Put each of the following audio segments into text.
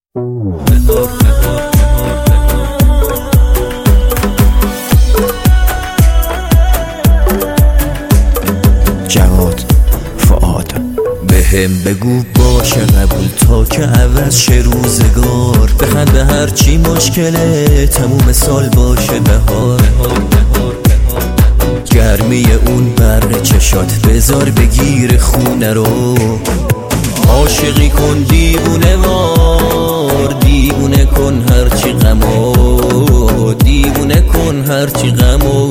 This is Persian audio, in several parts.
جواد فؤاد بهم بگو باشه قبول تا که عوض شه روزگار، بخند به هرچی مشکله تموم سال باشه بهار. گرمی اون برق چشات بذار بگیر خونه رو، عاشقی کن دیوونه وار، دیوونه کن هرچی غمو، دیوونه کن هرچی غمو.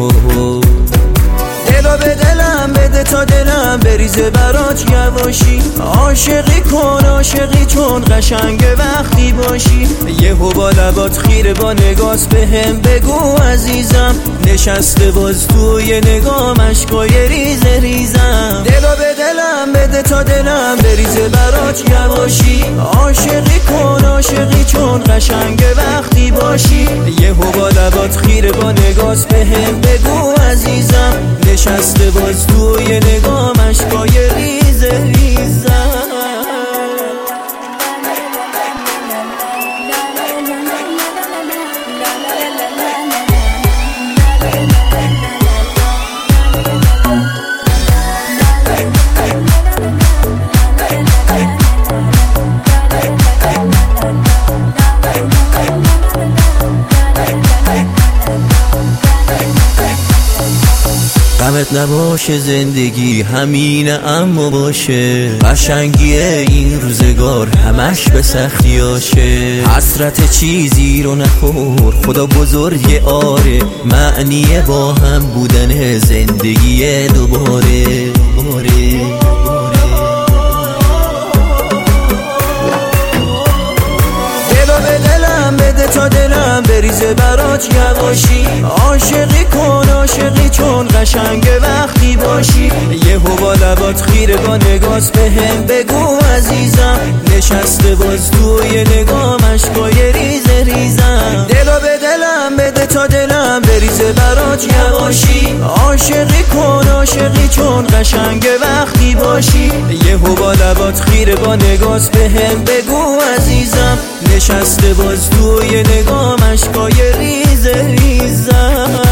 دلو به دلم بده تا دلم بریزه برات یواشی، عاشقی کن عاشقی چون قشنگ وقتی باشی. یهو با لبات خیره با نگاهت بهم بگو عزیزم، نشسته باز توی نگاه اشکای ریزه ریزم. دلو به دلم بده تا دلم بریزه برات یواشی، عاشقی کن عاشقی چون قشنگ وقتی باشی. یهو با لبات خیره با نگاهت بهم بگو عزیزم، نشسته باز توی نگاه اشکای ریزه ریزم. غمت نباشه زندگی همینه اما باشه، قشنگی این روزگار همش به سختیاشه. حسرت چیزی رو نخور خدا بزرگه، آره معنی با هم بودن زندگی دوباره. دلو به دلم بده تا دلم بریزه برات یواشی، عاشقی کن عاشقی چون قشنگ وقتی باشی. یهو با لبات خیره با نگاهت بهم بگو عزیزم، نشسته باز توی نگاه اشکای ریزه ریزم. دلو به دلم بده تا دلم بریزه برات یواشی، عاشقی کن عاشقی چون قشنگ وقتی باشی. یهو با لبات خیره با نگاهت بهم بگو عزیزم، نشسته باز توی نگاه اشکای ریزه ریزم.